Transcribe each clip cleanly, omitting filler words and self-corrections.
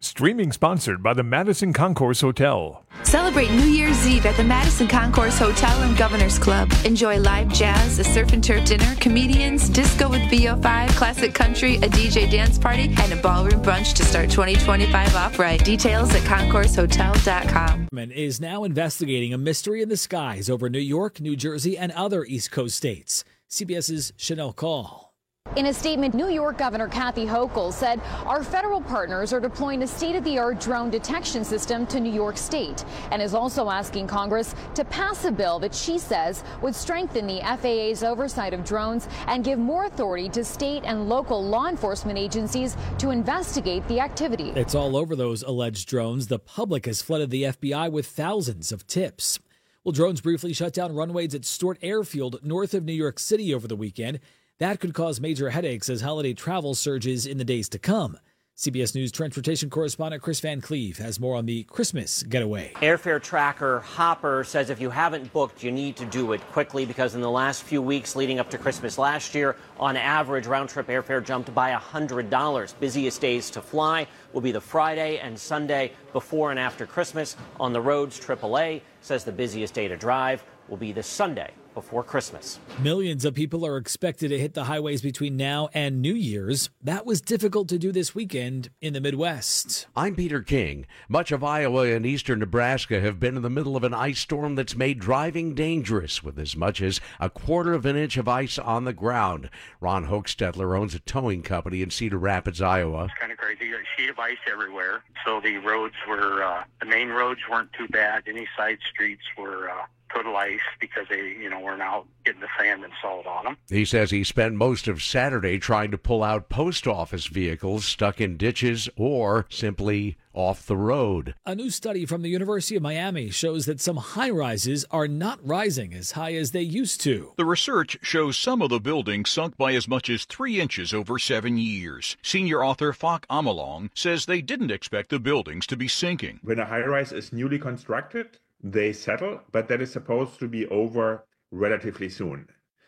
Streaming sponsored by the Madison Concourse Hotel. Celebrate New Year's Eve at the Madison Concourse Hotel and Governor's Club. Enjoy live jazz, a surf and turf dinner, comedians, disco with VO5, classic country, a DJ dance party, and a ballroom brunch to start 2025 off right. Details at concoursehotel.com. Is now investigating a mystery in the skies over New York, New Jersey, and other East Coast states. CBS's Chanel Call. In a statement, New York Governor Kathy Hochul said our federal partners are deploying a state-of-the-art drone detection system to New York State and is also asking Congress to pass a bill that she says would strengthen the FAA's oversight of drones and give more authority to state and local law enforcement agencies to investigate the activity. It's all over those alleged drones. The public has flooded the FBI with thousands of tips. Well, drones briefly shut down runways at Stewart Airfield north of New York City over the weekend. That could cause major headaches as holiday travel surges in the days to come. CBS News transportation correspondent Chris Van Cleve has more on the Christmas getaway. Airfare tracker Hopper says if you haven't booked, you need to do it quickly because in the last few weeks leading up to Christmas last year, on average, round-trip airfare jumped by $100. Busiest days to fly will be the Friday and Sunday before and after Christmas. On the roads, AAA says the busiest day to drive will be the Sunday before Christmas. Millions of people are expected to hit the highways between now and New Year's. That was difficult to do this weekend in the Midwest. I'm Peter King. Much of Iowa and eastern Nebraska have been in the middle of an ice storm that's made driving dangerous with as much as a quarter of an inch of ice on the ground. Ron Hochstetler owns a towing company in Cedar Rapids, Iowa. It's kind of crazy. A sheet of ice everywhere. So the roads were, the main roads weren't too bad. Any side streets were total ice because they, were now getting the sand and salt on them. He says he spent most of Saturday trying to pull out post office vehicles stuck in ditches or simply off the road. A new study from the University of Miami shows that some high-rises are not rising as high as they used to. The research shows some of the buildings sunk by as much as 3 inches over 7 years. Senior author Fak Amalong says they didn't expect the buildings to be sinking. When a high-rise is newly constructed, they settle, but that is supposed to be over relatively soon.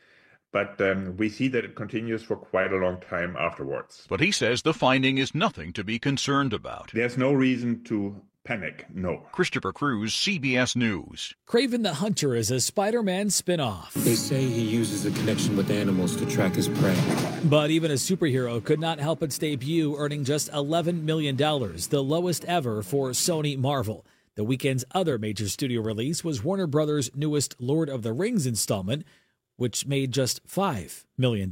But we see that it continues for quite a long time afterwards. But he says the finding is nothing to be concerned about. There's no reason to panic, no. Christopher Cruz, CBS News. Kraven the Hunter is a Spider-Man spin-off. They say he uses a connection with animals to track his prey. But even a superhero could not help its debut, earning just $11 million, the lowest ever for Sony Marvel. The weekend's other major studio release was Warner Brothers' newest Lord of the Rings installment, which made just $5 million.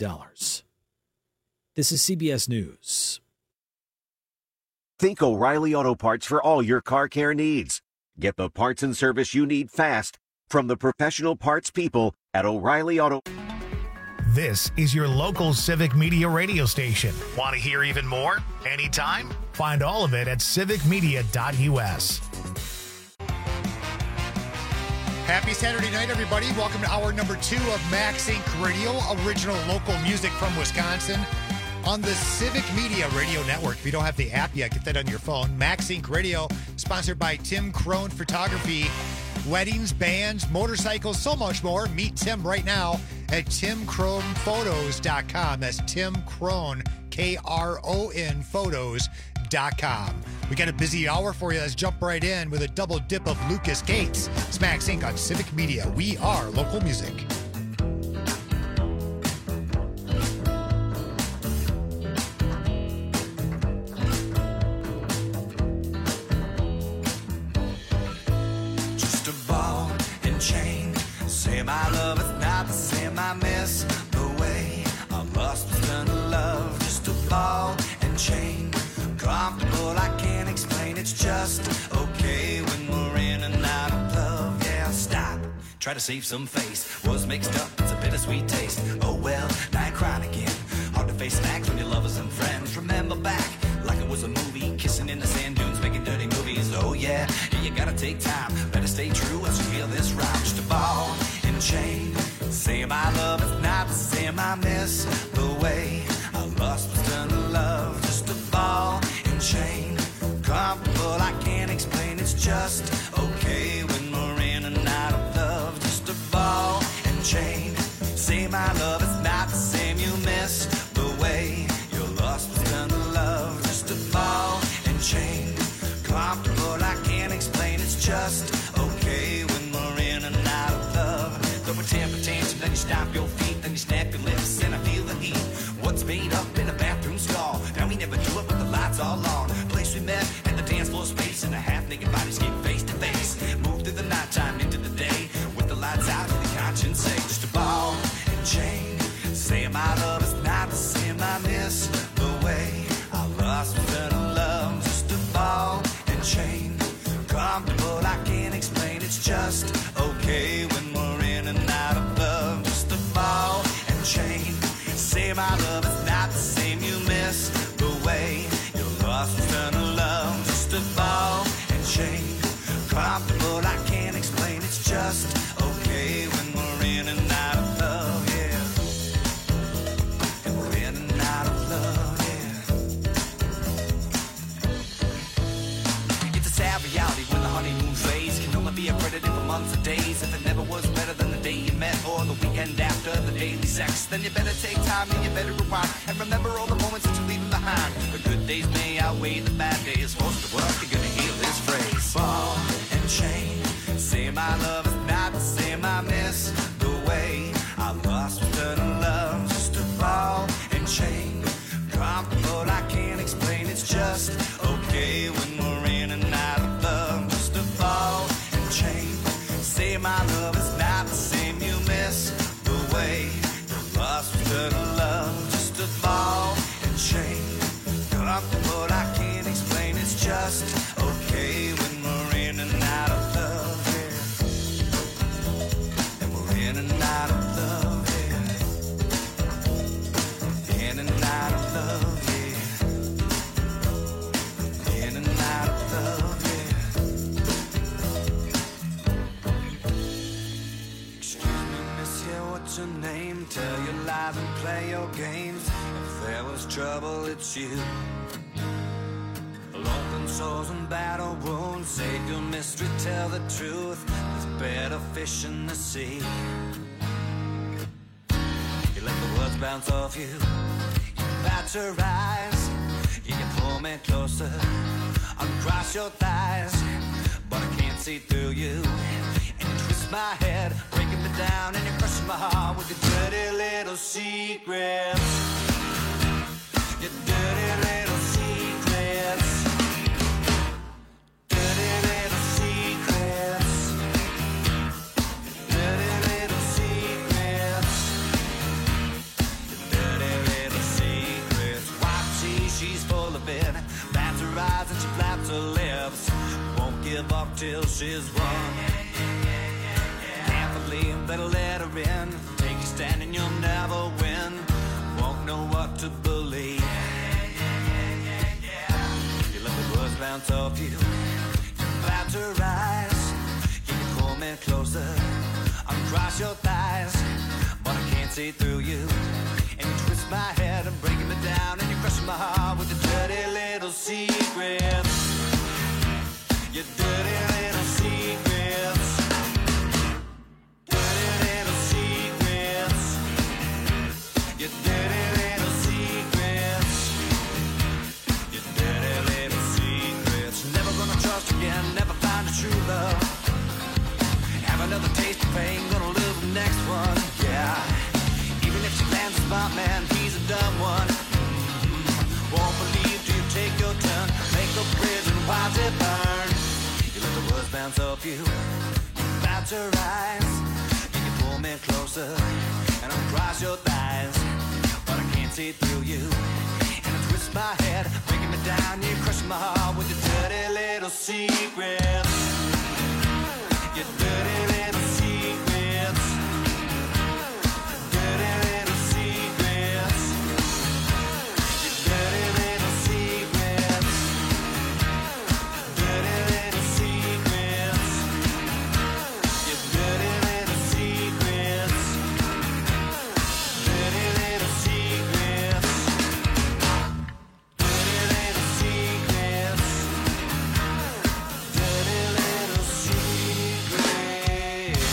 This is CBS News. Think O'Reilly Auto Parts for all your car care needs. Get the parts and service you need fast from the professional parts people at O'Reilly Auto. This is your local Civic Media radio station. Want to hear even more? Anytime? Find all of it at civicmedia.us. Happy Saturday night, everybody. Welcome to hour number 2 of Max Inc. Radio, original local music from Wisconsin on the Civic Media Radio Network. If you don't have the app yet, get that on your phone. Max Inc. Radio, sponsored by Tim Crone Photography. Weddings, bands, motorcycles, so much more. Meet Tim right now at timcronephotos.com. That's Tim Crone, K-R-O-N, photos.com. We got a busy hour for you. Let's jump right in with a double dip of Lucas Gates. It's Max Inc. on Civic Media. We are local music. Just a ball and chain. Same I love, it's not the same I miss. The way I lost was done to love. Just a ball and chain. Comfortable, I can't explain. It's just okay when we're in and out of love. Yeah, stop. Try to save some face. Was mixed up, it's a bittersweet taste. Oh well, now you're crying again. Hard to face facts when your lovers and friends. Remember back like it was a movie. Kissing in the sand dunes, making dirty movies. Oh yeah, you gotta take time. Better stay true as you feel this rhyme. Just a ball and chain. Same I love, it's not the same I miss. The way I lost was done to love. Just a ball and chain. Comfortable, I can't explain. It's just okay when we're in and out of love. Just a ball and chain. Same I love, it's not the same you miss. The way you're lost was done to love. Just a ball and chain. comfortable, I can't explain, it's just okay when we're in and out of love. Throw a temper tantrum, then you stomp your feet, then you snap your lips, and I feel the heat. What's made up in a bathroom stall? Now we never do it, but the lights all on. Place we met, and the dance floor space, and a half-naked bodies get face to face. Move through the nighttime into the day, with the lights out and the conscience say, just a ball and chain. Say my love is not the same, I miss the way I lost eternal love. Just a ball and chain, comfortable, I can't explain, it's just okay when we're in and out of love. Just a ball and chain. Say my love is not the same, you miss the way you lost eternal love. Just a ball and chain, comfortable, I can't explain, it's just okay when we're in and out of love, yeah. And we're in and out of love, yeah. It's a sad reality when the honeymoon phase can only be accredited for months or days. If it never was better than the day you met or the weekend after the daily sex, then you better take time and you better rewind and remember all the moments that you're leaving behind. The good days may outweigh the bad days. Forced to work, you're gonna hear this phrase. Ball and chain. Say my love is not the same, I miss the way I lost eternal love. Just a ball and chain, comfortable, I can't explain, it's just okay when we're in and out of love. Just a ball and chain. Say my love is not the same, you miss the way you lost eternal love. Just a ball and chain, comfortable, I can't explain, it's just okay when we're in and out of love, yeah. And we're in and out of love, yeah. In and out of love, yeah. In and out of love, yeah. Excuse me, miss, yeah, what's your name? Tell your lies and play your games. If there was trouble, it's you. Open sores and battle wounds, save your mystery, tell the truth. There's better fish in the sea. You let the words bounce off you, you bat your eyes, you pull me closer, uncross your thighs, but I can't see through you. And you twist my head, breaking me down, and you're crushing my heart with your dirty little secrets. Your dirty little secrets. Eyes and she flaps her lips, won't give up till she's won. Can't believe better let her in. Take a stand and you'll never win. Won't know what to believe. You let the words bounce off you, you bat her eyes, you pull me closer, uncross your thighs, but I can't see through you. And you twist my head and breaking me down, and you're crushing my heart with your dirty little secrets. Your dirty little secrets. Dirty little secrets. Your dirty little secrets. Your dirty little secrets. Never gonna trust again, never find a true love. Have another taste of pain, gonna lose the next one, yeah. Even if she lands a smart man, he's a dumb one. Won't believe till you take your turn. Make a bridge and watch it burn. You let the words bounce off you, you bat your eyes, and you pull me closer, and uncross your thighs, but I can't see through you. And I twist my head, breaking me down, you crush my heart with your dirty little secrets. Your dirty little secrets. Dirty little secrets. Your dirty little secrets. Dirty little secrets. Your dirty little secrets. Dirty little secrets. Dirty little secrets. Dirty little secrets.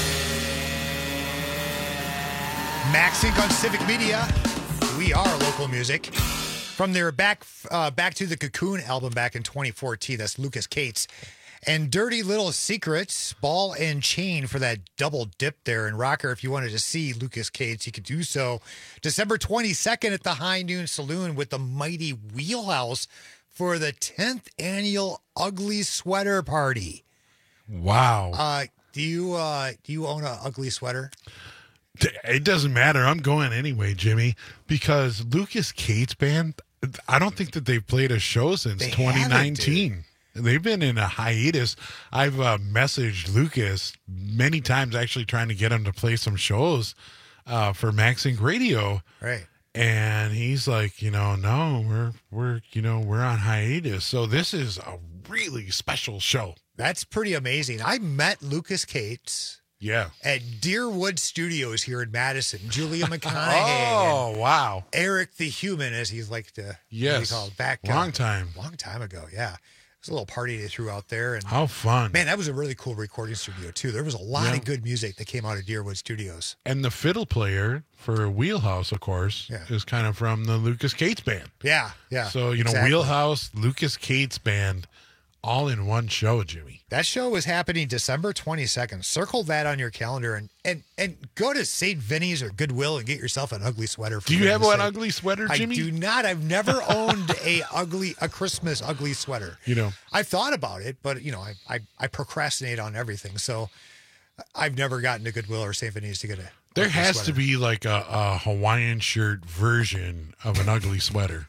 Max Inc. on Civic Media. We are local music. From their Back to the Cocoon album back in 2014. That's Lucas Cates. And Dirty Little Secrets, Ball and Chain for that double dip there. And Rocker, if you wanted to see Lucas Cates, you could do so December 22nd at the High Noon Saloon with the Mighty Wheelhouse for the 10th annual Ugly Sweater Party. Wow. Do you own an ugly sweater? It doesn't matter. I'm going anyway, Jimmy, because Lucas Cates Band, I don't think that they've played a show since 2019. They've been in a hiatus. I've messaged Lucas many times, actually trying to get him to play some shows for Max Inc. Radio. Right. And he's like, no, we're on hiatus. So this is a really special show. That's pretty amazing. I met Lucas Cates. Yeah. At Deerwood Studios here in Madison. Julia McConaughey. Oh, wow. Eric the Human, as he's like to be called. Back long time ago, yeah. It was a little party they threw out there. And how fun. Man, that was a really cool recording studio, too. There was a lot of good music that came out of Deerwood Studios. And the fiddle player for Wheelhouse, of course, is kind of from the Lucas Cates Band. Yeah. So, exactly. Wheelhouse, Lucas Cates Band, all in one show, Jimmy. That show is happening December 22nd. Circle that on your calendar and go to St. Vinny's or Goodwill and get yourself an ugly sweater. Do you have an ugly sweater, Jimmy? I do not. I've never owned a Christmas ugly sweater. I've thought about it, but I procrastinate on everything. So I've never gotten to Goodwill or St. Vinny's to get a There has to be like a Hawaiian shirt version of an ugly sweater.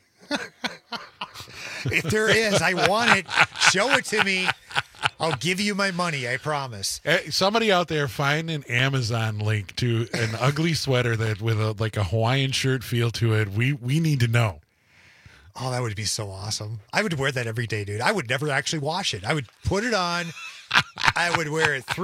If there is, I want it. Show it to me. I'll give you my money, I promise. Somebody out there find an Amazon link to an ugly sweater that with a Hawaiian shirt feel to it. We need to know. Oh, that would be so awesome. I would wear that every day, dude. I would never actually wash it. I would put it on. I would wear it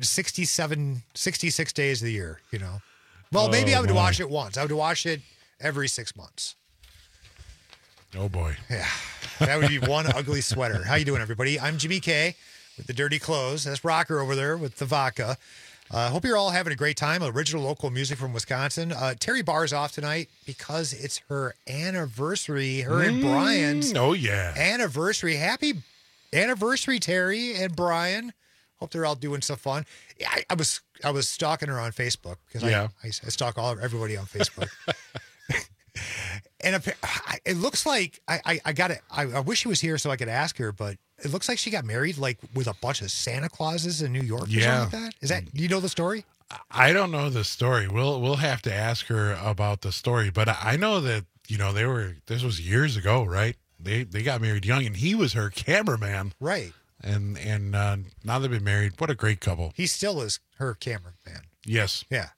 66 days of the year, Well, maybe I would wash it once. I would wash it every 6 months. Oh, boy. Yeah. That would be one ugly sweater. How you doing, everybody? I'm Jimmy K with the dirty clothes. That's Rocker over there with the vodka. Hope you're all having a great time. Original local music from Wisconsin. Terry Barr's off tonight because it's her anniversary. Her and Brian's anniversary. Happy anniversary, Terry and Brian. Hope they're all doing some fun. I was stalking her on Facebook because I stalk everybody on Facebook. And it looks like I got it. I wish she was here so I could ask her, but it looks like she got married like with a bunch of Santa Clauses in New York or something like that. Is that, do you know the story? I don't know the story. We'll have to ask her about the story, but I know that, this was years ago, right? They got married young and he was her cameraman. Right. And now they've been married. What a great couple. He still is her cameraman. Yes. Yeah.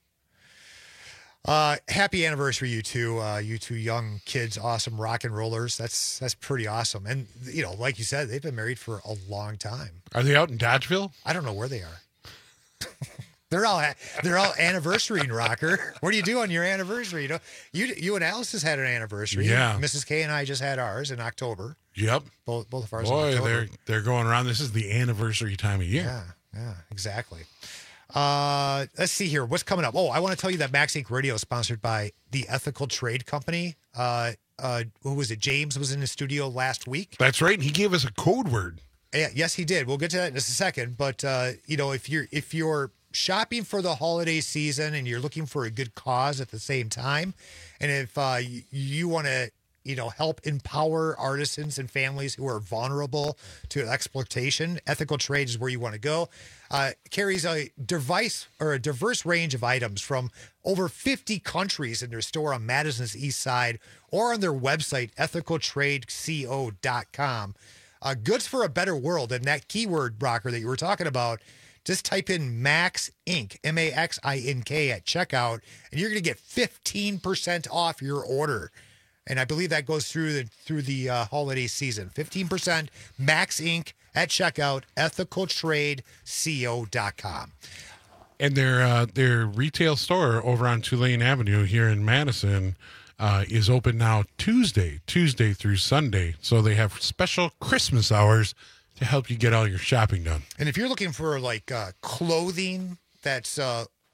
Happy anniversary, you two young kids, awesome rock and rollers. That's pretty awesome. And like you said, they've been married for a long time. Are they out in Dodgeville? I don't know where they are. They're all anniversarying, Rocker. What do you do on your anniversary? You and Alice has had an anniversary. Yeah. Mrs. K and I just had ours in October. Yep. Both of ours. Boy, in October. they're going around. This is the anniversary time of year. Yeah, exactly. Let's see here. What's coming up? Oh, I want to tell you that Max Inc. Radio is sponsored by the Ethical Trade Company. Who was it? James was in the studio last week. That's right. And he gave us a code word. Yeah, yes, he did. We'll get to that in just a second. But, if you're shopping for the holiday season and you're looking for a good cause at the same time, and if you want to, help empower artisans and families who are vulnerable to exploitation, Ethical Trade is where you want to go. Carries a diverse range of items from over 50 countries in their store on Madison's East Side or on their website, ethicaltradeco.com. Goods for a better world. And that keyword, Rocker, that you were talking about, just type in Max Inc., MAXINK at checkout, and you're going to get 15% off your order. And I believe that goes through the holiday season. 15% Max Inc. at checkout, ethicaltradeco.com. And their retail store over on Tulane Avenue here in Madison is open now Tuesday through Sunday. So they have special Christmas hours to help you get all your shopping done. And if you're looking for like clothing that's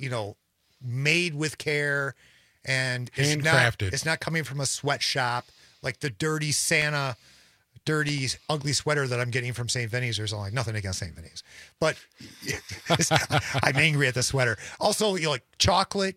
made with care and handcrafted, it's not coming from a sweatshop like the dirty Santa, dirty, ugly sweater that I'm getting from St. Vinny's. There's like nothing against St. Vinny's, but I'm angry at the sweater. Also, like chocolate,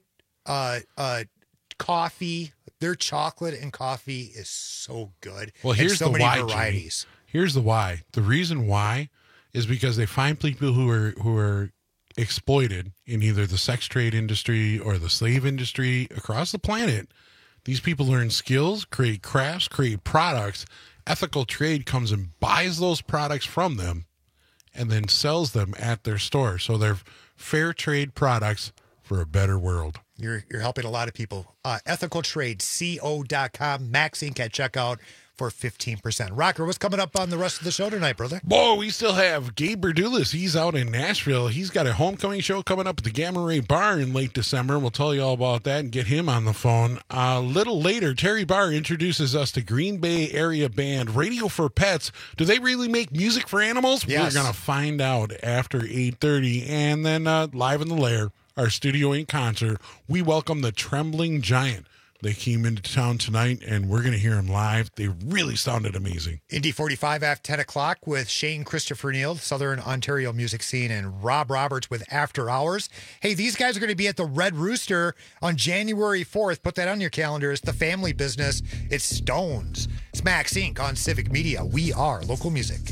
coffee. Their chocolate and coffee is so good. Well, here's so the many why, varieties. Jimmy. Here's the why. The reason why is because they find people who are exploited in either the sex trade industry or the slave industry across the planet. These people learn skills, create crafts, create products. Ethical trade comes and buys those products from them and then sells them at their store. So they're fair trade products for a better world. You're helping a lot of people. EthicalTradeCo.com, Max Inc. at checkout for 15%. Rocker, what's coming up on the rest of the show tonight, brother? Boy, we still have Gabe Berdulis. He's out in Nashville. He's got a homecoming show coming up at the Gamma Ray Bar in late December. We'll tell you all about that and get him on the phone. A little later, Terry Barr introduces us to Green Bay area band Radio for Pets. Do they really make music for animals? Yes. We're going to find out after 8:30. And then live in the Lair, our Studio 8 concert, we welcome the Trembling Giant. They came into town tonight, and we're going to hear them live. They really sounded amazing. Indy 45 at 10 o'clock with Shane Christopher Neal, Southern Ontario music scene, and Rob Roberts with After Hours. Hey, these guys are going to be at the Red Rooster on January 4th. Put that on your calendar. It's the family business. It's Stones. It's Max Inc. on Civic Media. We are local music.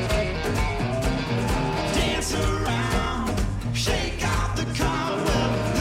Dance around, shake out the cobweb.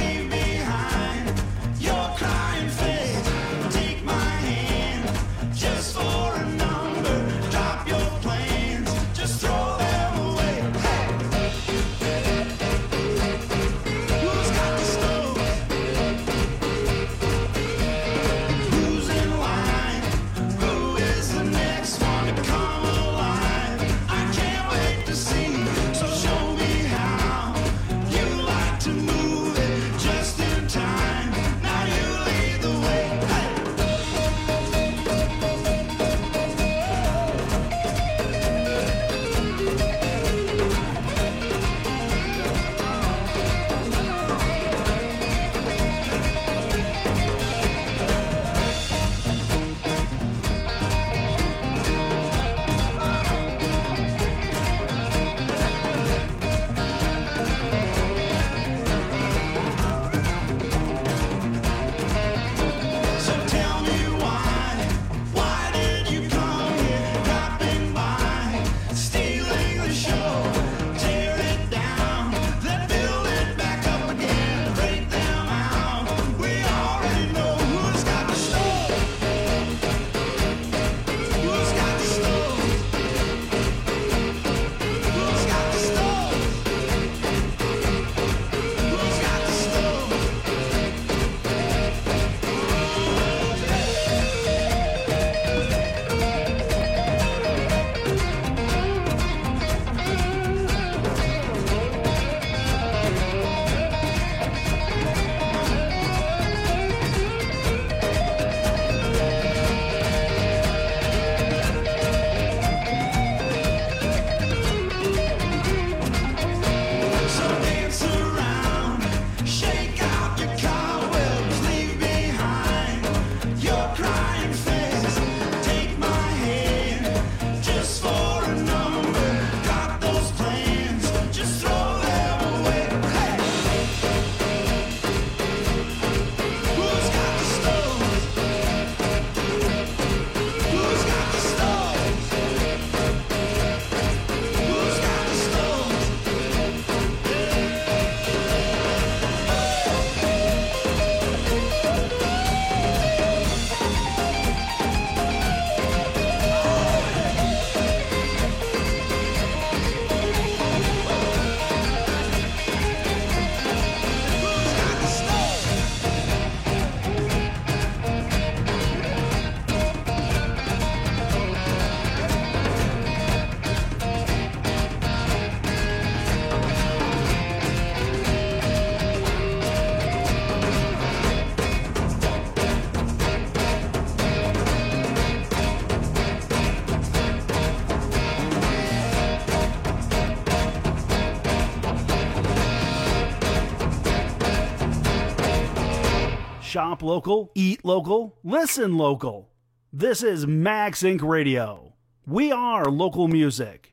Shop local, eat local, listen local. This is Max Inc. Radio. We are local music.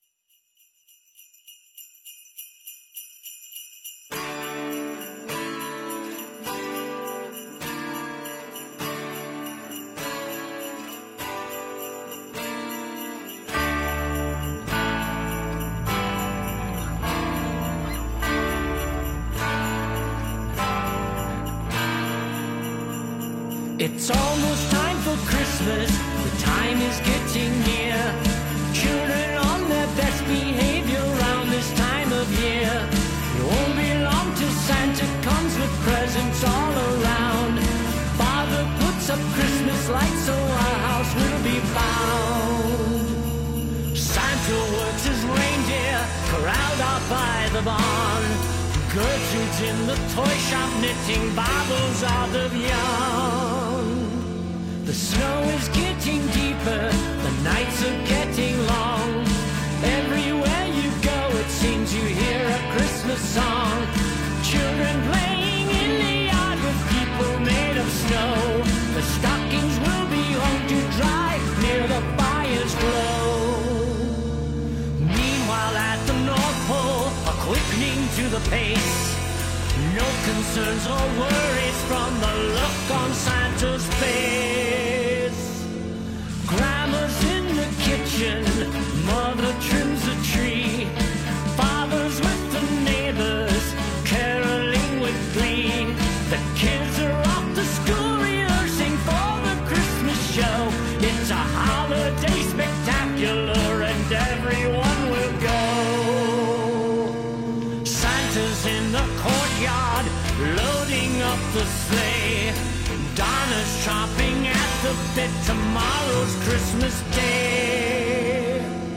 It's almost time for Christmas, the time is getting near. Children on their best behavior around this time of year. It won't be long till Santa comes with presents all around. Father puts up Christmas lights so our house will be found. Santa works his reindeer, corralled out by the barn. Gertrude's in the toy shop knitting Bibles out of yarn. The snow is getting deeper, the nights are getting long. Everywhere you go it seems you hear a Christmas song. Children playing in the yard with people made of snow. The stockings will be hung to dry near the fire's glow. Meanwhile at the North Pole, a quickening to the pace. No concerns or worries from the look on Santa's face. Grandma's in the kitchen, mother trims a tree. Father's with the neighbors, caroling with glee. The kids are off to school rehearsing for the Christmas show. It's a holiday spectacular and everyone will go. Santa's in the courtyard, loading up the sleigh. Donna's chomping at the bit, tomorrow's Christmas Day.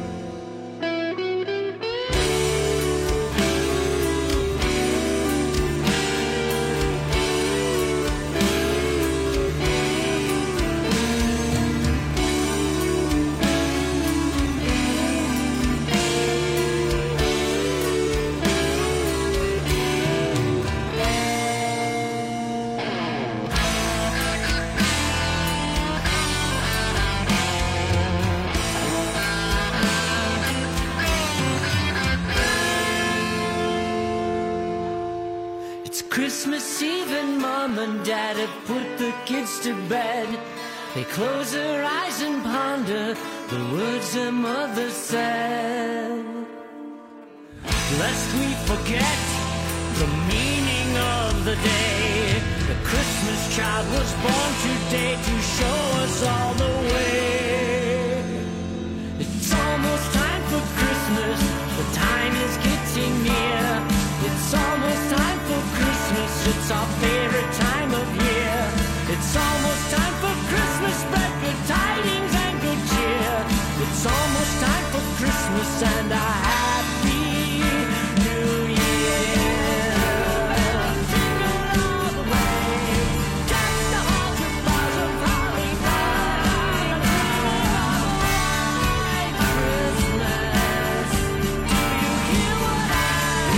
Christmas Eve and Mom and Dad have put the kids to bed. They close their eyes and ponder the words their mother said. Lest we forget the meaning of the day, the Christmas child was born today to show us all the way. It's almost time for Christmas, the time is getting near. It's almost time for Christmas, it's our favorite time of year. It's almost time for Christmas, spread good tidings and good cheer. It's almost time for Christmas and a happy New Year. Jingle all the way, deck the halls with boughs of holly, Christmas. Do you hear what I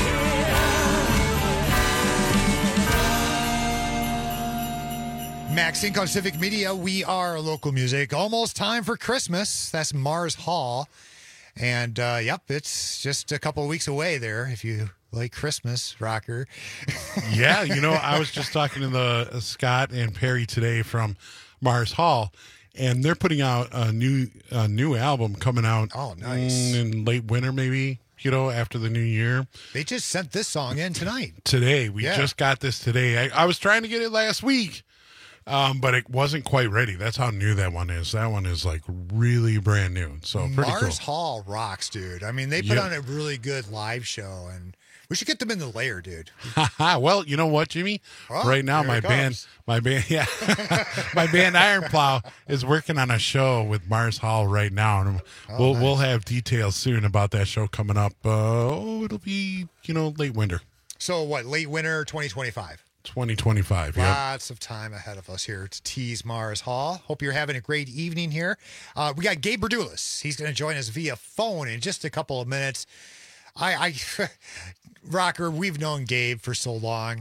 Max Inc. on Civic Media. We are local music. Almost time for Christmas. That's Mars Hall. And, yep, it's just a couple of weeks away there if you like Christmas, rocker. Yeah, you know, I was just talking to the Scott and Perry today from Mars Hall, and they're putting out a new album coming out in late winter maybe, you know, after the new year. They just sent this song in tonight. Today. We just got this today. I was trying to get it last week. But it wasn't quite ready. That's how new that one is. That one is like really brand new. So pretty cool. Mars Hall rocks, dude. I mean, they put on a really good live show, and we should get them in the lair, dude. Well, you know what, Jimmy? Oh, right now, my band, my band Iron Plow is working on a show with Mars Hall right now, and we'll have details soon about that show coming up. It'll be late winter. So what? Late winter, 2025. 2025. Lots of time ahead of us here to tease Mars Hall. Hope you're having a great evening here. We got Gabe Berdulis. He's going to join us via phone in just a couple of minutes. Rocker, we've known Gabe for so long.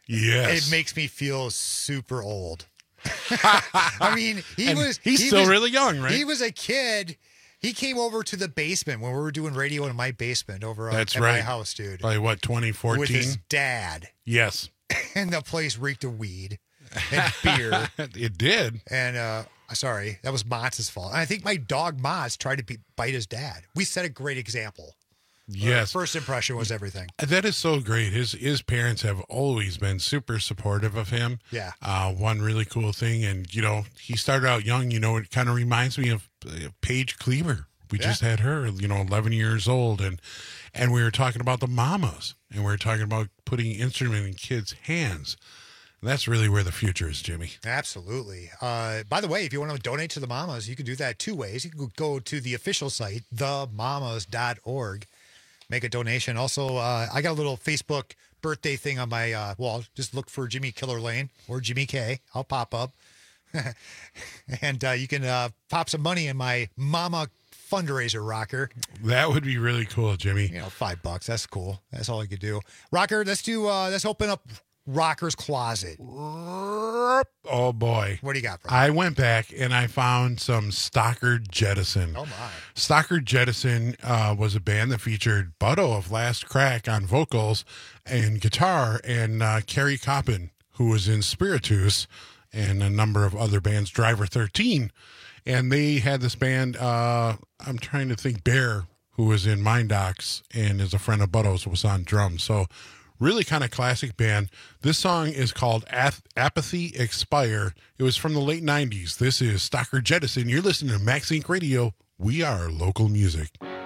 Yes. It makes me feel super old. I mean, he's still really young, right? He was a kid. He came over to the basement when we were doing radio in my basement over at my house, dude. By what, 2014? With his dad. Yes. And the place reeked of weed and beer. It did. And, sorry, that was Motz's fault. And I think my dog Motz tried to bite his dad. We set a great example. Yes. First impression was everything. That is so great. His parents have always been super supportive of him. Yeah. One really cool thing. And, he started out young. It kind of reminds me of Paige Cleaver. We just had her, 11 years old. And we were talking about the mamas. And we were talking about putting instrument in kids' hands. And that's really where the future is, Jimmy. Absolutely. By the way, if you want to donate to the mamas, you can do that two ways. You can go to the official site, themamas.org. Make a donation. Also, I got a little Facebook birthday thing on my wall. Just look for Jimmy Killer Lane or Jimmy K. I'll pop up. And you can pop some money in my mama fundraiser rocker. That would be really cool, Jimmy. $5. That's cool. That's all I could do. Rocker, let's open up Rocker's Closet. Oh, boy. What do you got, bro? I went back and I found some Stockard Jettison. Oh, my. Stockard Jettison was a band that featured Butto of Last Crack on vocals and guitar, and Kerry Coppin, who was in Spiritus, and a number of other bands, Driver 13. And they had this band, I'm trying to think, Bear, who was in Mind Docs and is a friend of Butto's, was on drums. So really kind of classic band. This song is called Apathy Expire. It was from the late 90s. This is Stockard Jettison. You're listening to Max Inc. Radio. We are local music.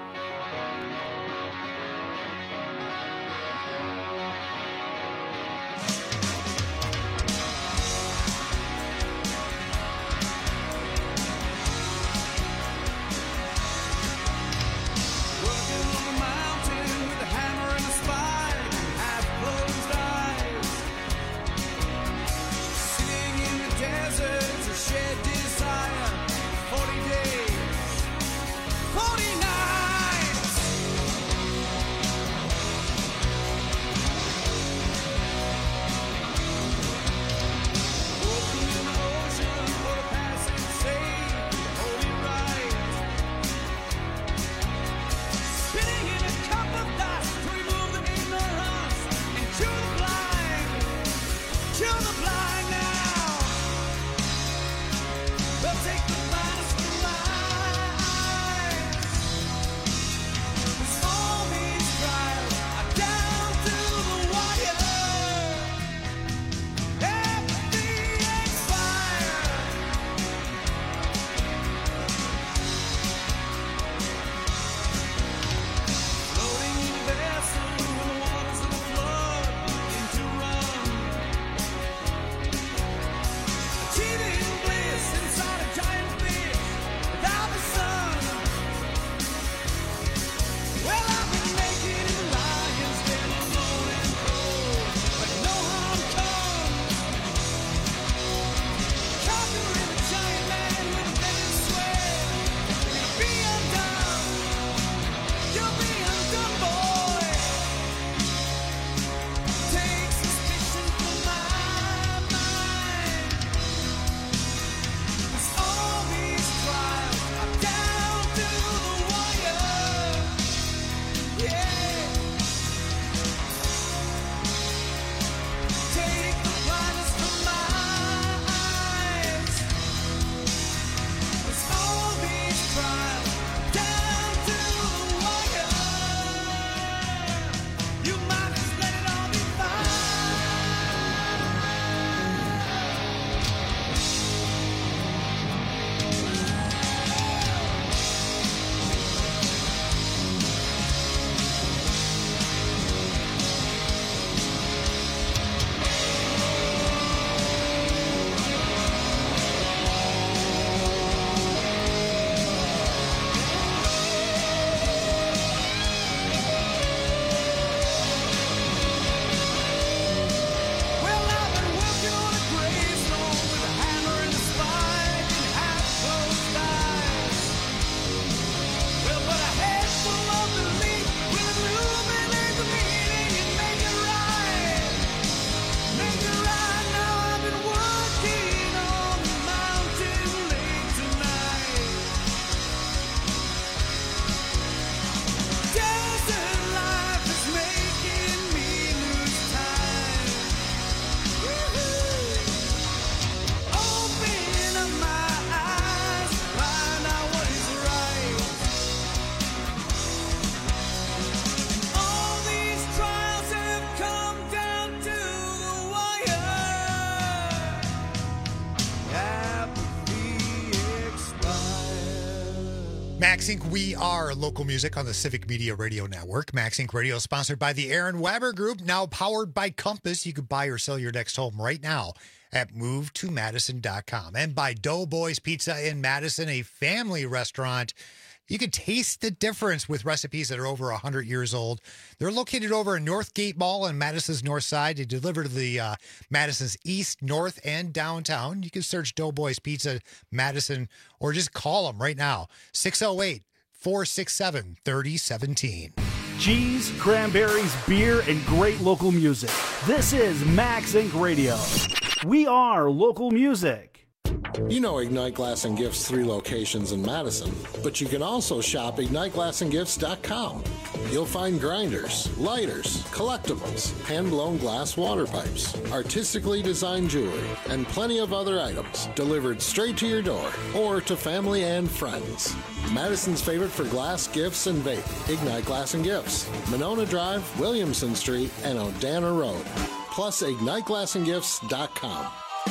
Shed desire, 40 days, 49. Max Inc. We are local music on the Civic Media Radio Network. Max Inc. Radio is sponsored by the Aaron Weber Group, now powered by Compass. You can buy or sell your next home right now at movetomadison.com. And by Doughboys Pizza in Madison, a family restaurant. You can taste the difference with recipes that are over 100 years old. They're located over in Northgate Mall on Madison's north side. They deliver to the Madison's east, north, and downtown. You can search Doughboys Pizza Madison or just call them right now. 608-467-3017. Cheese, cranberries, beer, and great local music. This is Max Inc. Radio. We are local music. You know Ignite Glass and Gifts 3 locations in Madison, but you can also shop IgniteGlassandGifts.com. You'll find grinders, lighters, collectibles, hand-blown glass water pipes, artistically designed jewelry, and plenty of other items delivered straight to your door or to family and friends. Madison's favorite for glass, gifts, and vape, Ignite Glass and Gifts, Monona Drive, Williamson Street, and Odana Road. Plus, IgniteGlassandGifts.com.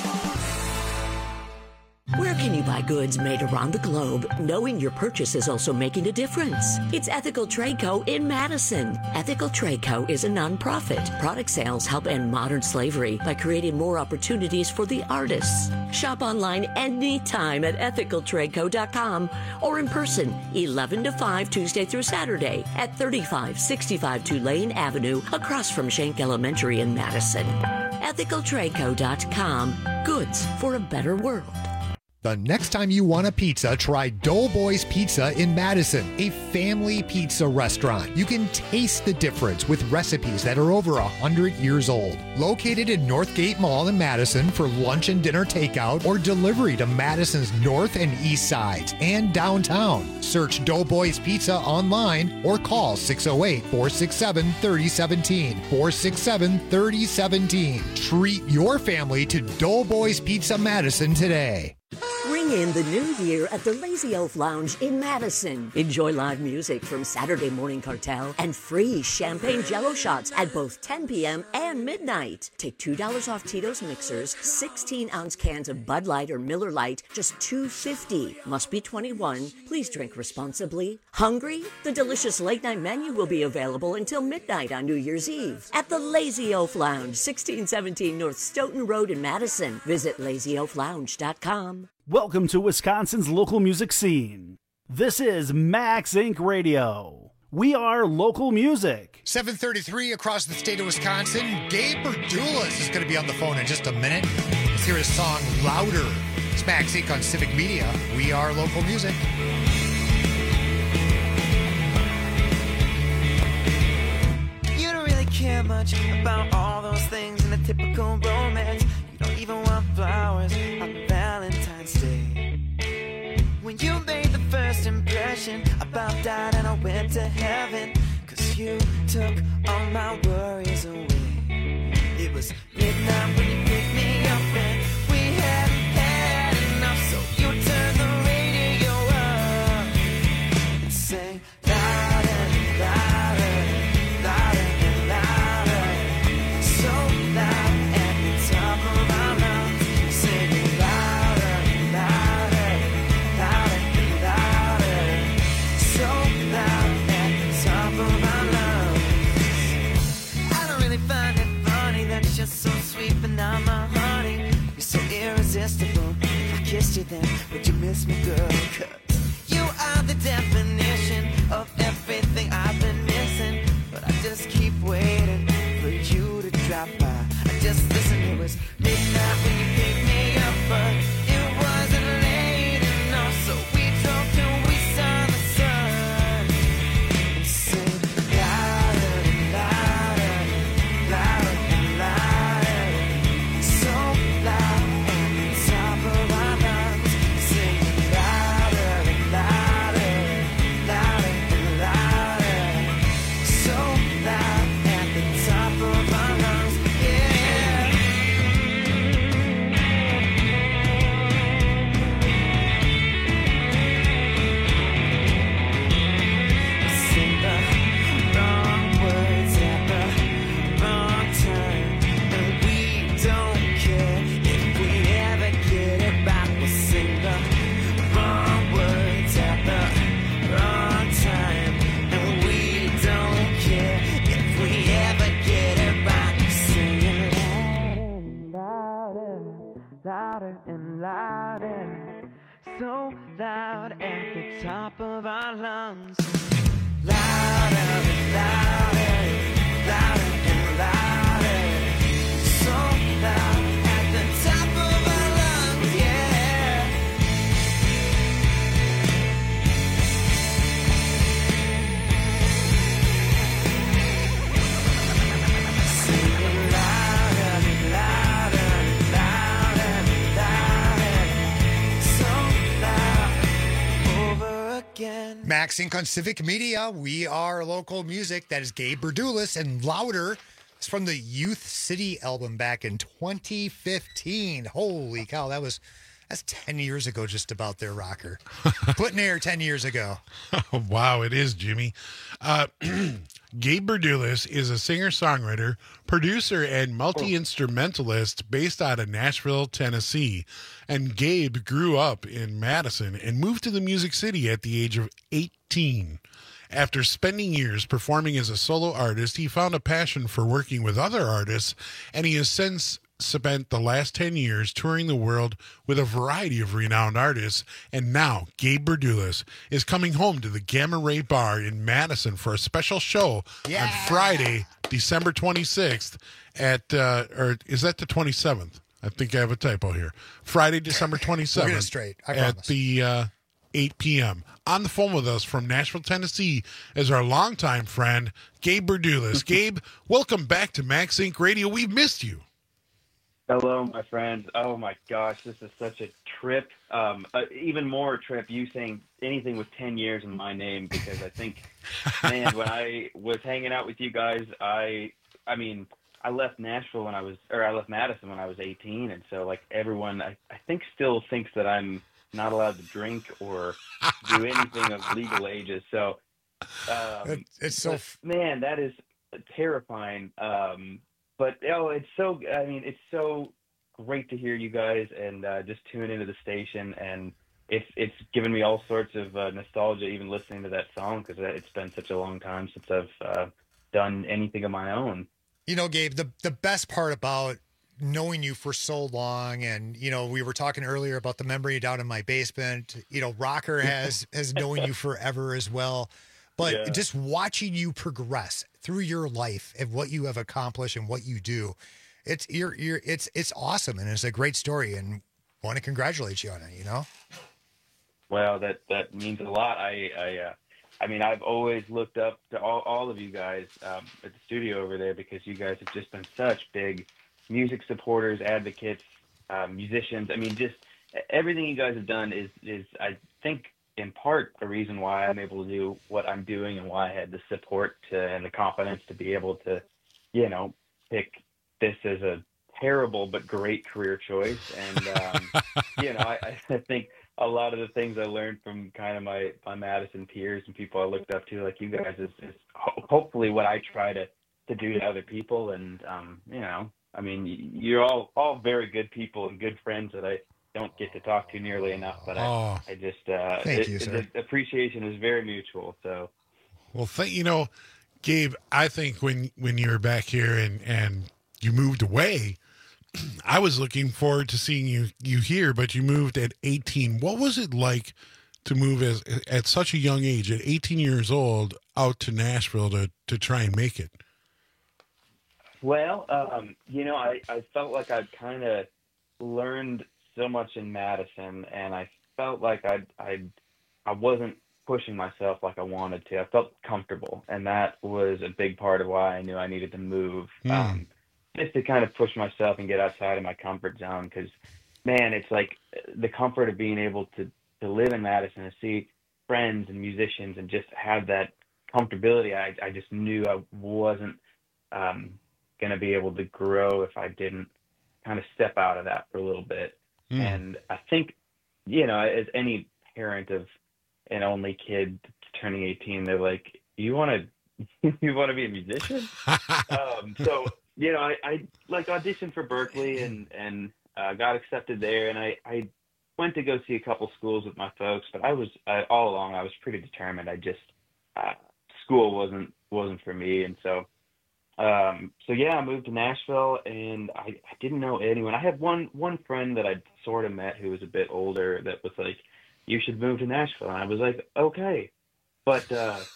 Where can you buy goods made around the globe, knowing your purchase is also making a difference? It's Ethical Trade Co. in Madison. Ethical Trade Co. is a nonprofit. Product sales help end modern slavery by creating more opportunities for the artists. Shop online anytime at ethicaltradeco.com or in person 11 to 5 Tuesday through Saturday at 3565 Tulane Avenue across from Schenck Elementary in Madison. ethicaltradeco.com. Goods for a better world. The next time you want a pizza, try Doughboys Pizza in Madison, a family pizza restaurant. You can taste the difference with recipes that are over 100 years old. Located in Northgate Mall in Madison for lunch and dinner takeout or delivery to Madison's north and east sides and downtown. Search Doughboys Pizza online or call 608-467-3017. 467-3017. Treat your family to Doughboys Pizza Madison today. Ring in the new year at the Lazy Oaf Lounge in Madison. Enjoy live music from Saturday Morning Cartel and free champagne jello shots at both 10 p.m. and midnight. Take $2 off Tito's mixers, 16-ounce cans of Bud Light or Miller Lite, just $2.50. Must be 21. Please drink responsibly. Hungry? The delicious late-night menu will be available until midnight on New Year's Eve at the Lazy Oaf Lounge, 1617 North Stoughton Road in Madison. Visit lazyoaflounge.com. Welcome to Wisconsin's local music scene. This is Max Inc. Radio. We are local music. 7:33 across the state of Wisconsin. Gabe Berdulas is going to be on the phone in just a minute. Let's hear his song Louder. It's Max Inc. on Civic Media. We are local music. You don't really care much about all those things in a typical romance. You don't even want flowers on Valentine's Day. When you made the first impression, I about died and I went to heaven, 'cause you took all my worries away. It was midnight when you picked me up and we hadn't had enough, so you turned the radio up and sang louder and louder, louder and louder, so loud at the top of my lungs, singing louder and louder, louder and louder, so loud at the top of my lungs. I don't really find it funny that you're so sweet but not my honey. You're so irresistible. I kissed you then, would you miss me, girl? 'Cause you are the definition of everything I've been missing. But I just keep waiting for you to drop by. I just listen, it was midnight when you picked me up, but it wasn't late enough, so we drove till we saw the sun and sang louder and louder, louder and louder, so loud at the top of our lungs, singing louder and louder, louder and louder, so loud at the top of our lungs. Louder and louder, louder and louder, so loud at the top of our lungs, yeah. Singing louder and louder and louder and louder, so loud over again. Max Inc. on Civic Media. We are local music. That is Gabe Berdulis, and Louder. It's from the Youth City album back in 2015. Holy cow, that's 10 years ago, just about there, Rocker. Putting air 10 years ago. Wow, it is, Jimmy. Gabe Berdulis is a singer-songwriter, producer, and multi-instrumentalist based out of Nashville, Tennessee. And Gabe grew up in Madison and moved to the Music City at the age of 18. After spending years performing as a solo artist, he found a passion for working with other artists, and he has since spent the last 10 years touring the world with a variety of renowned artists. And now Gabe Berdulis is coming home to the Gamma Ray Bar in Madison for a special show on Friday, December 26th at, or is that the 27th? I think I have a typo here. Friday, December 27th. We'll get it straight, I at promise. the 8 p.m. On the phone with us from Nashville, Tennessee is our longtime friend, Gabe Berdulis. Gabe, welcome back to Max Inc. Radio. We've missed you. Hello, my friends. Oh, my gosh, this is such a trip. Even more a trip, you saying anything with 10 years in my name, because I think, man, when I was hanging out with you guys, I left Nashville I left Madison when I was 18, and so, like, everyone, I think still thinks that I'm not allowed to drink or do anything of legal ages, so, it's so... Man, that is terrifying, but it's so great to hear you guys and just tune into the station, and it's given me all sorts of nostalgia even listening to that song, because it's been such a long time since I've done anything of my own. You know, Gabe, the best part about knowing you for so long, and we were talking earlier about the memory down in my basement. Rocker has known you forever as well. But just watching you progress through your life and what you have accomplished and what you do, it's awesome, and it's a great story, and want to congratulate you on it. Well, that means a lot. I've always looked up to all of you guys at the studio over there, because you guys have just been such big music supporters, advocates, musicians. Just everything you guys have done is I think, in part, the reason why I'm able to do what I'm doing, and why I had the support and the confidence to be able to, pick this as a terrible but great career choice. And, I think a lot of the things I learned from kind of my Madison peers and people I looked up to, like you guys, is hopefully what I try to do to other people. And, you're all very good people and good friends that I don't get to talk to nearly enough, but I just thank you, sir. The appreciation is very mutual. So, well, Gabe, I think when you were back here and you moved away, I was looking forward to seeing you here, but you moved at 18. What was it like to move at such a young age, at 18 years old, out to Nashville to try and make it? Well, I felt like I'd kind of learned so much in Madison, and I felt like I wasn't pushing myself like I wanted to. I felt comfortable, and that was a big part of why I knew I needed to move, just to kind of push myself and get outside of my comfort zone. Because, man, it's like the comfort of being able to live in Madison and see friends and musicians and just have that comfortability. I just knew I wasn't going to be able to grow if I didn't kind of step out of that for a little bit. And I think, as any parent of an only kid turning 18, they're like, you want to be a musician? So, I like auditioned for Berklee and got accepted there. And I went to go see a couple schools with my folks, but all along I was pretty determined. School wasn't for me. And so So yeah, I moved to Nashville, and I didn't know anyone. I had one friend that I'd sort of met who was a bit older that was like, "You should move to Nashville," and I was like, "Okay," but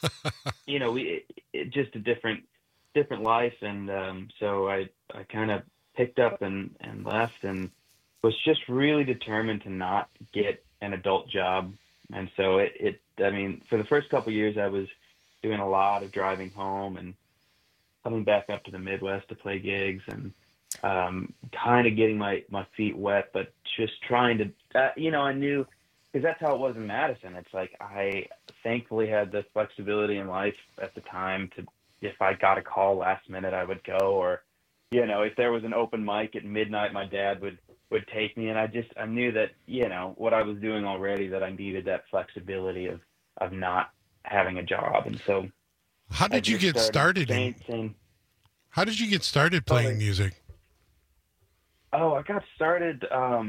it just a different life, and so I kind of picked up and left, and was just really determined to not get an adult job, and so I mean, for the first couple of years, I was doing a lot of driving home and coming back up to the Midwest to play gigs, and kind of getting my feet wet, but just trying to, I knew, because that's how it was in Madison. It's like I thankfully had the flexibility in life at the time to, if I got a call last minute, I would go, or, if there was an open mic at midnight, my dad would take me, and I knew that, what I was doing already, that I needed that flexibility of not having a job. And so how did you get started? How did you get started playing music? Oh, I got started,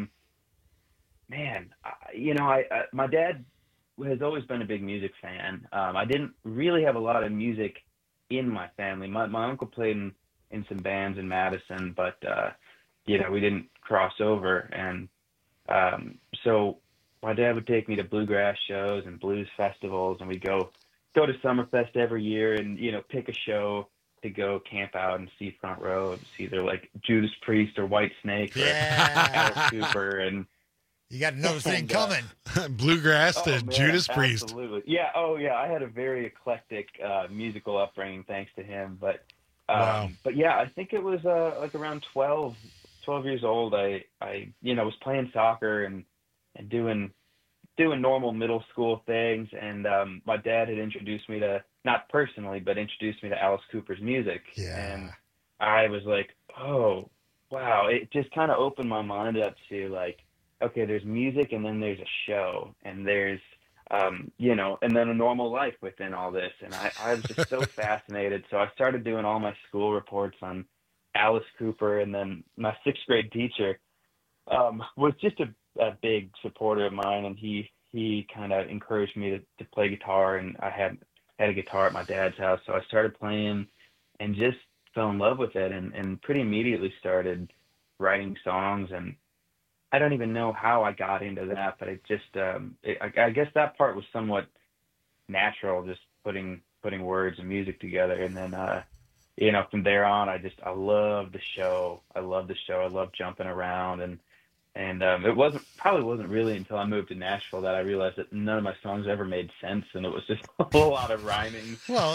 my dad has always been a big music fan. I didn't really have a lot of music in my family. My uncle played in some bands in Madison, but, we didn't cross over. And so my dad would take me to bluegrass shows and blues festivals, and we'd go to Summerfest every year and, pick a show to go camp out and see front row. It's either like Judas Priest or White Snake or Alice Cooper. And you got another thing coming. Bluegrass to Judas Priest. Absolutely. Yeah. Oh, yeah. I had a very eclectic musical upbringing thanks to him. But wow. But yeah, I think it was like around 12 years old. I was playing soccer and doing normal middle school things, and my dad had introduced me to, not personally, but introduced me to Alice Cooper's music. Yeah. And I was like, oh, wow. It just kind of opened my mind up to like, okay, there's music, and then there's a show, and there's, and then a normal life within all this. And I was just so fascinated. So I started doing all my school reports on Alice Cooper, and then my sixth grade teacher was just a big supporter of mine, and he kind of encouraged me to play guitar, and I had a guitar at my dad's house, so I started playing and just fell in love with it, and pretty immediately started writing songs. And I don't even know how I got into that, but it just I guess that part was somewhat natural, just putting words and music together. And then from there on, I love the show. I love jumping around, and it probably wasn't really until I moved to Nashville that I realized that none of my songs ever made sense, and it was just a whole lot of rhyming. Well,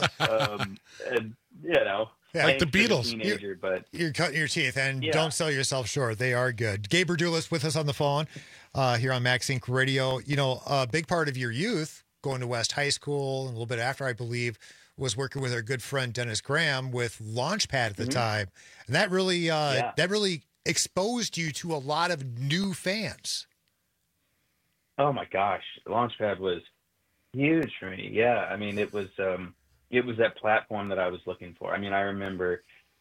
like the Beatles. Teenager, but you're cutting your teeth, and don't sell yourself short. They are good. Gabe Berdulis with us on the phone here on Max Inc. Radio. A big part of your youth, going to West High School, and a little bit after, I believe, was working with our good friend Dennis Graham with Launchpad at the time, and that really exposed you to a lot of new fans. Oh my gosh, Launchpad was huge for me. Yeah, I mean, it was that platform that I was looking for. I mean, I remember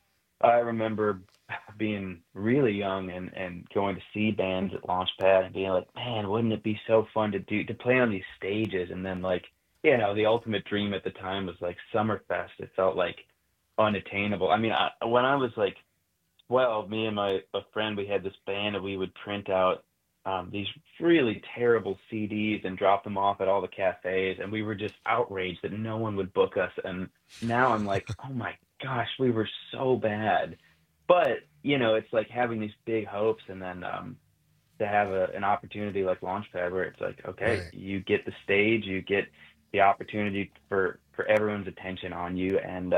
being really young and going to see bands at Launchpad and being like, man, wouldn't it be so fun to play on these stages? And then like, the ultimate dream at the time was like Summerfest. It felt like unattainable. I mean, when I was like 12, me and a friend, we had this band, and we would print out these really terrible CDs and drop them off at all the cafes, and we were just outraged that no one would book us. And now I'm like, oh my gosh, we were so bad. But it's like having these big hopes, and then to have an opportunity like Launchpad where it's like, okay, right, you get the stage, you get the opportunity for everyone's attention on you, and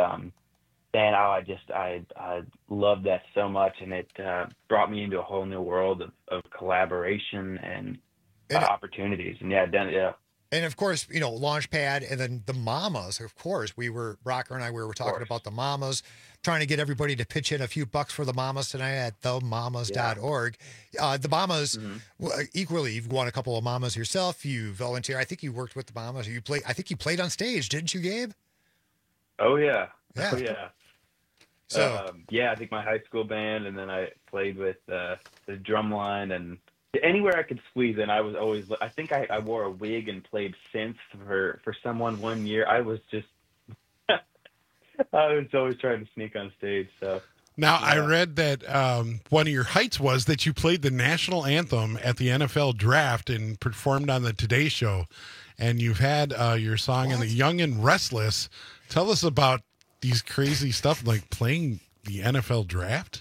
I loved that so much, and it brought me into a whole new world of collaboration and opportunities. And And of course, Launchpad, and then the Mamas. Of course, Rocker and I were talking about the Mamas, trying to get everybody to pitch in a few bucks for the Mamas tonight at themamas.org. The Mamas, equally, you've won a couple of Mamas yourself. You volunteer. I think you worked with the Mamas. I think you played on stage, didn't you, Gabe? Oh yeah. Yeah. Oh, yeah. So I think my high school band, and then I played with the drum line, and anywhere I could squeeze in, I was always. I think I wore a wig and played synth for someone one year. I was just I was always trying to sneak on stage. So now I read that one of your heights was that you played the national anthem at the NFL draft and performed on the Today Show, and you've had your song in the Young and Restless. Tell us about these crazy stuff like playing the NFL draft.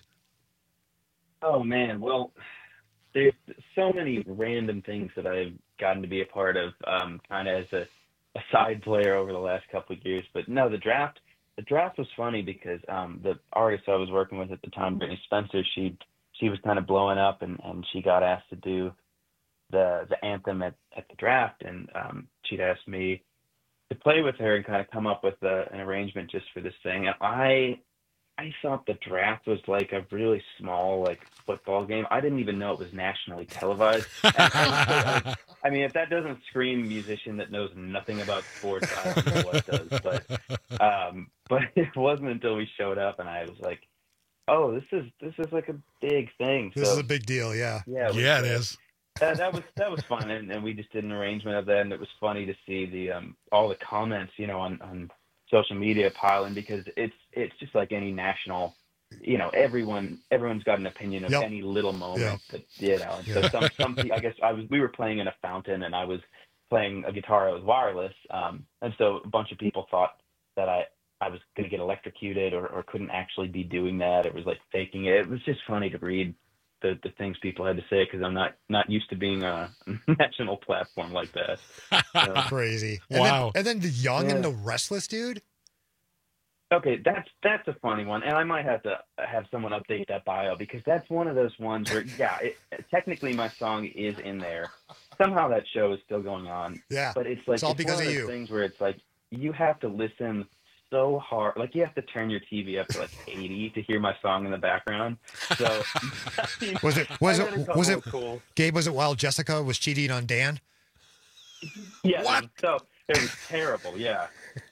Oh man, well, there's so many random things that I've gotten to be a part of, kind of as a side player over the last couple of years. But no, the draft was funny because the artist I was working with at the time, Brittany Spencer, she was kind of blowing up, and she got asked to do the anthem at the draft, and she'd asked me to play with her and kind of come up with an arrangement just for this thing. And I thought the draft was like a really small, like, football game. I didn't even know it was nationally televised. I mean, if that doesn't scream musician that knows nothing about sports, I don't know what does. But it wasn't until we showed up and I was like, oh, this is like a big thing. This is a big deal, yeah. Yeah, it is. That was fun, and we just did an arrangement of that, and it was funny to see the all the comments, on social media piling, because it's just like any national, everyone's got an opinion of any little moment that, and so some I guess we were playing in a fountain and I was playing a guitar that was wireless, and so a bunch of people thought that I was going to get electrocuted or couldn't actually be doing that. It was like faking it. It was just funny to read the things people had to say, because I'm not used to being on a national platform like that. Crazy. Wow. And then the Young and the Restless, dude. Okay, that's a funny one, and I might have to have someone update that bio, because that's one of those ones where, technically my song is in there. Somehow that show is still going on. Yeah, but it's like it's all because one of those you. things where it's like you have to listen so hard, like you have to turn your TV up to like 80 to hear my song in the background. So was it cool. Gabe? Was it while Jessica was cheating on Dan? Yeah. What? So it was terrible. Yeah.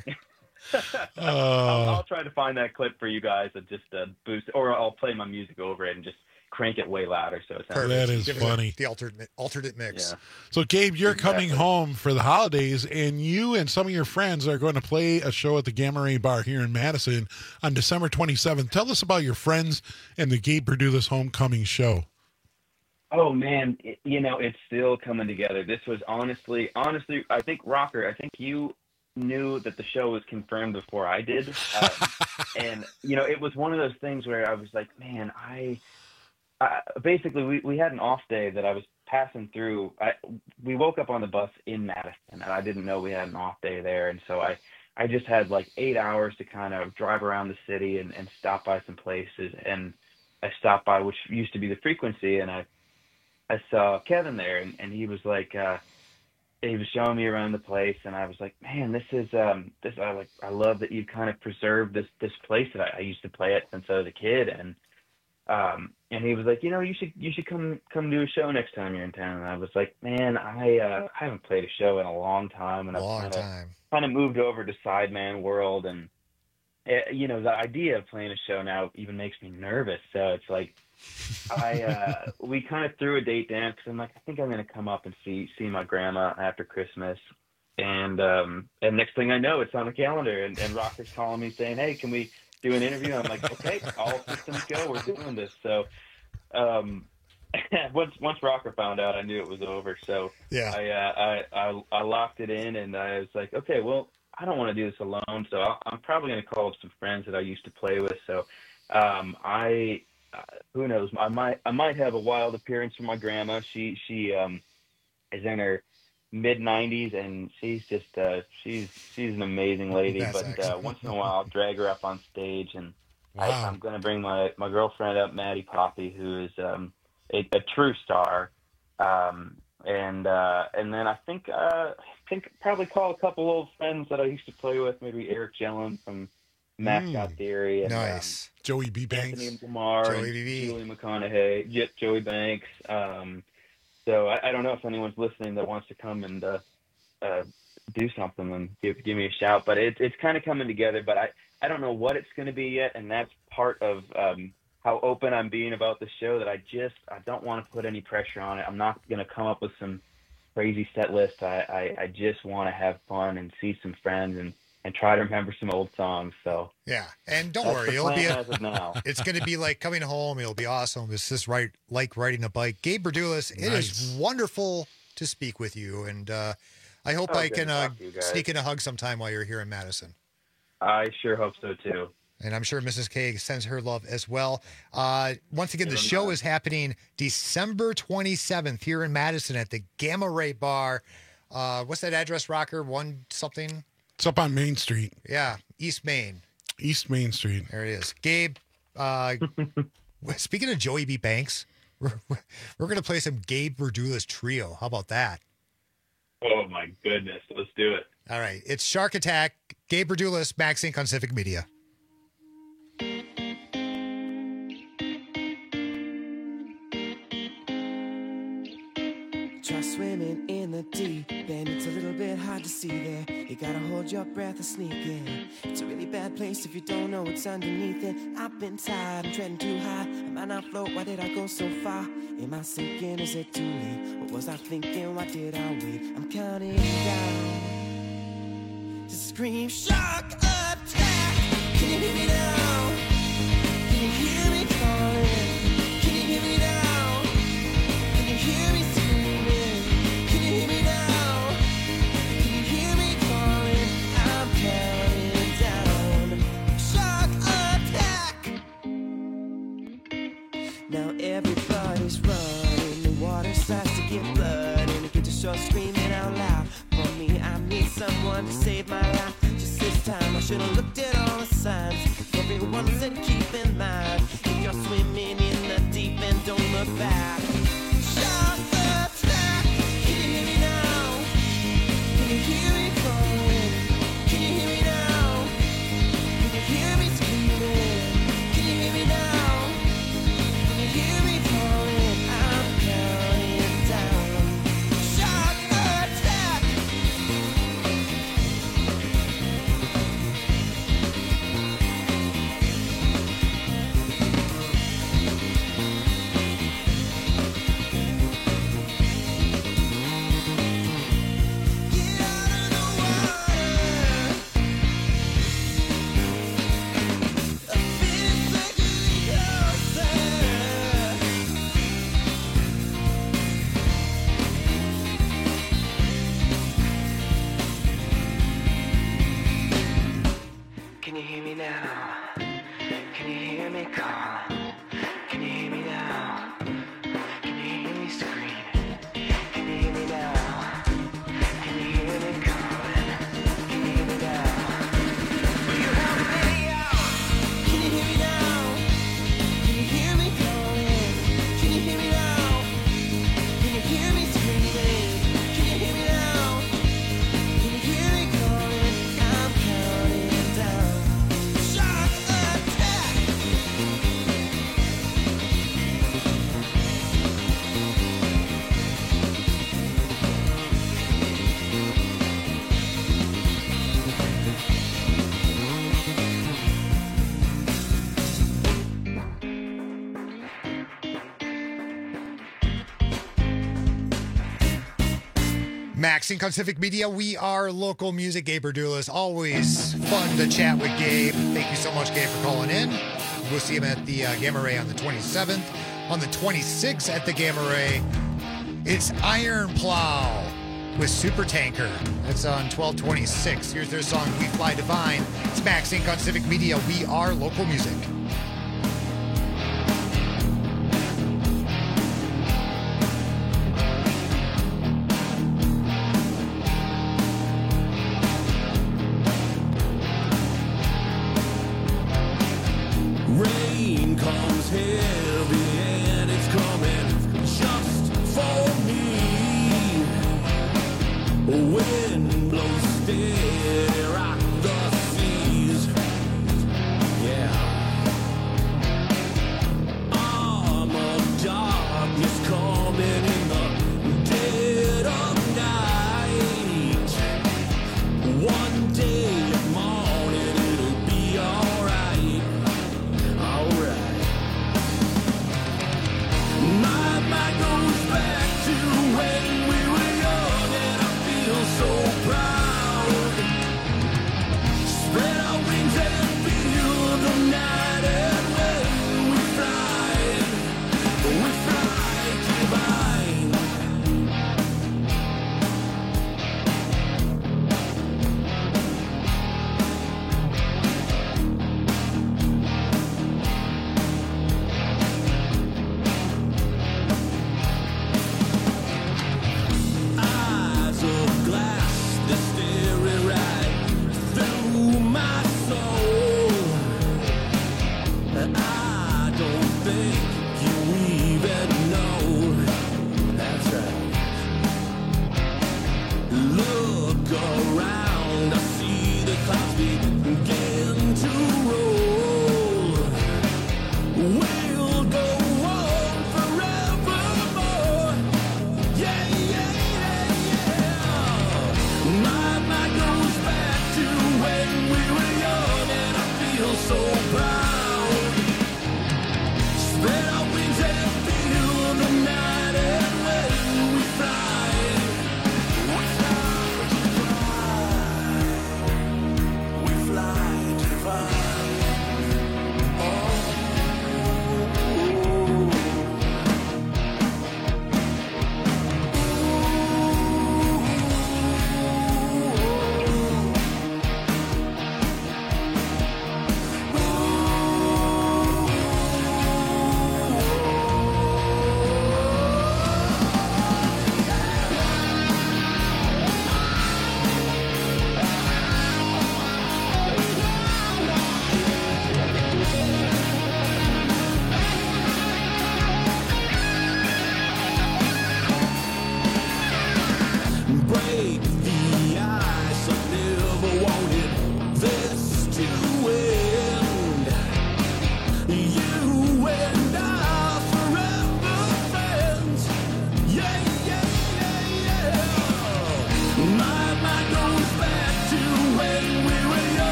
I'll try to find that clip for you guys and just boost, or I'll play my music over it and just crank it way louder. So it's that is funny. The alternate mix. Yeah. So, Gabe, you're coming home for the holidays, and you and some of your friends are going to play a show at the Gamma Ray Bar here in Madison on December 27th. Tell us about your friends and the Gabe Perdue This Homecoming show. Oh, man, it's still coming together. This was honestly, I think, Rocker, you knew that the show was confirmed before I did. And, it was one of those things where I was like, man, basically, we had an off day that I was passing through. We woke up on the bus in Madison, and I didn't know we had an off day there. And so I just had like 8 hours to kind of drive around the city and stop by some places. And I stopped by, which used to be the Frequency, and I saw Kevin there, and he was like, he was showing me around the place, and I was like, man, this is I love that you kind of preserved this place that I used to play at since I was a kid. And he was like, you should come do a show next time you're in town. And I was like, man, I haven't played a show in a long time, and I've kind of moved over to Sideman World, and the idea of playing a show now even makes me nervous. So it's like we kind of threw a date down, because I'm like, I think I'm going to come up and see my grandma after Christmas. And next thing I know, it's on the calendar, and Rocker's calling me saying, hey, can we do an interview? I'm like, okay, all systems go, we're doing this. So once Rocker found out, I knew it was over. So yeah, I locked it in, and I was like, okay, well, I don't want to do this alone, so I'm probably going to call up some friends that I used to play with. So who knows, I might have a wild appearance from my grandma. She is in her mid-90s, and she's just she's an amazing lady. But once in a while, I'll drag her up on stage, and I'm going to bring my girlfriend up, Maddie Poppy, who is a true star. And then I think probably call a couple old friends that I used to play with, maybe Eric Jellin from Mascot Theory, and nice. Joey B. Banks, Anthony Lamar, Julie McConaughey, Joey Banks. So I don't know if anyone's listening that wants to come and do something, and give me a shout. But it's kind of coming together. But I don't know what it's going to be yet, and that's part of how open I'm being about the show, that I don't want to put any pressure on it. I'm not going to come up with some crazy set list. I just want to have fun and see some friends and try to remember some old songs. So yeah, and don't that's worry, the it'll be plan as of now. It's going to be like coming home. It'll be awesome. It's just like riding a bike. Gabe Berdulis, it is wonderful to speak with you, and I hope I can sneak in a hug sometime while you're here in Madison. I sure hope so too. And I'm sure Mrs. K sends her love as well. Once again, the show is happening December 27th here in Madison at the Gamma Ray Bar. What's that address, Rocker? One something? It's up on Main Street. Yeah, East Main. East Main Street. There it is. Gabe, speaking of Joey B. Banks, we're going to play some Gabe Berdulis Trio. How about that? Oh, my goodness. Let's do it. All right. It's Shark Attack, Gabe Berdulis, Max Inc. on Civic Media. Try swimming in the deep end, it's a little bit hard to see there. You gotta hold your breath and sneak in. It's a really bad place if you don't know what's underneath it. I've been tired, I'm treading too high. I might not float, why did I go so far? Am I sinking, is it too late? What was I thinking, why did I wait? I'm counting down to scream shark attack. Can you hear me now? Can you hear me calling? Can you hear me now? Can you hear me screaming? Can you hear me now? Can you hear me calling? I'm counting down. Shark attack. Now everybody's running. The water starts to get blood, and I get to shore screaming out loud. For me, I need someone to save my life. Just this time, I should have looked at all the signs. Everyone said keep in mind, if you're swimming in the deep end, don't look back. Shark attack. Can you hear me now? Can you hear me calling? Can you hear me now? Can you hear me screaming? Can you hear me now? Can you hear me calling? I'm counting down. Shark attack. Can you hear me now? Can you hear me call? Can you hear me now? Can you hear me scream? Can you hear me now? Can you hear me calling? Can you hear me now? Will you help me out? Can you hear me now? Can you hear me calling? Can you hear me now? Can you hear me screaming? Can you hear me now? Can you hear me calling? I'm counting down. Shark attack. Max Inc. on Civic Media. We are local music. Gabe Berdulis. Always fun to chat with Gabe. Thank you so much, Gabe, for calling in. We'll see him at the Gamma Ray on the 27th. On the 26th at the Gamma Ray, it's Iron Plow with Super Tanker. That's on 12/26. Here's their song, We Fly Divine. It's Max Inc. on Civic Media. We are local music. Rain comes heavy and it's coming just for me. Wind blows steady, rock the seas. Yeah. Arm of darkness coming in the dead of night. One day of morning it'll be alright. Alright. My mind goes back to when we were young and I feel so proud.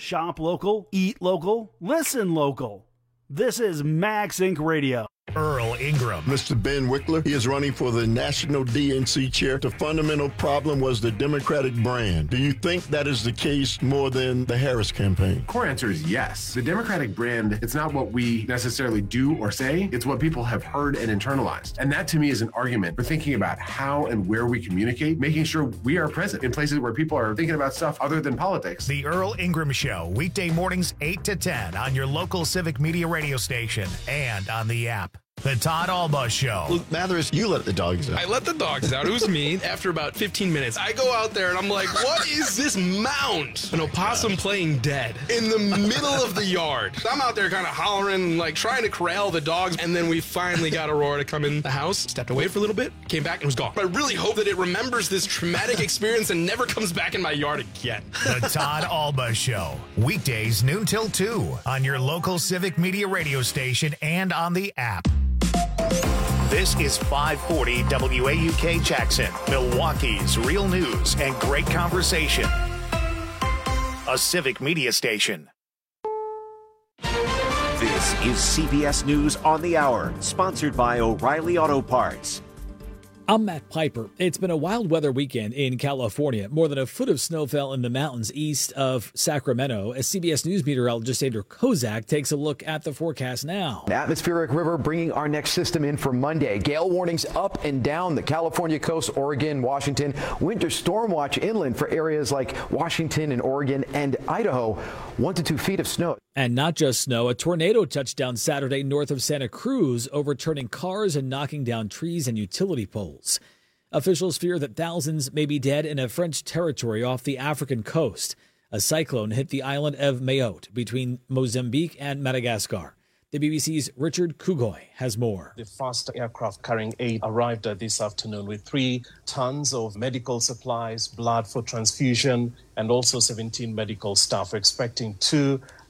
Shop local, eat local, listen local. This is Max Inc. Radio. Earl Ingram. Mr. Ben Wickler, he is running for the national DNC chair. The fundamental problem was the Democratic brand. Do you think that is the case more than the Harris campaign? Core answer is yes. The Democratic brand, it's not what we necessarily do or say, it's what people have heard and internalized. And that to me is an argument for thinking about how and where we communicate, making sure we are present in places where people are thinking about stuff other than politics. The Earl Ingram Show, weekday mornings 8 to 10 on your local Civic Media radio station and on the app. The Todd Alba Show. Luke Mathers, you let the dogs out. I let the dogs out. It was me. After about 15 minutes, I go out there and I'm like, what is this mound? An opossum playing dead in the middle of the yard. I'm out there kind of hollering, like trying to corral the dogs. And then we finally got Aurora to come in the house, stepped away for a little bit, came back and was gone. But I really hope that it remembers this traumatic experience and never comes back in my yard again. The Todd Alba Show. Weekdays noon till 2 on your local Civic Media radio station and on the app. This is 540 WAUK Jackson, Milwaukee's real news and great conversation. A Civic Media station. This is CBS News on the Hour, sponsored by O'Reilly Auto Parts. I'm Matt Piper. It's been a wild weather weekend in California. More than a foot of snow fell in the mountains east of Sacramento. As CBS News meteorologist Andrew Kozak takes a look at the forecast now. Atmospheric river bringing our next system in for Monday. Gale warnings up and down the California coast, Oregon, Washington. Winter storm watch inland for areas like Washington and Oregon and Idaho. 1 to 2 feet of snow. And not just snow, a tornado touched down Saturday north of Santa Cruz, overturning cars and knocking down trees and utility poles. Officials fear that thousands may be dead in a French territory off the African coast. A cyclone hit the island of Mayotte between Mozambique and Madagascar. The BBC's Richard Kugoy has more. The first aircraft carrying aid arrived this afternoon with 3 tons of medical supplies, blood for transfusion, and also 17 medical staff. We're expecting 2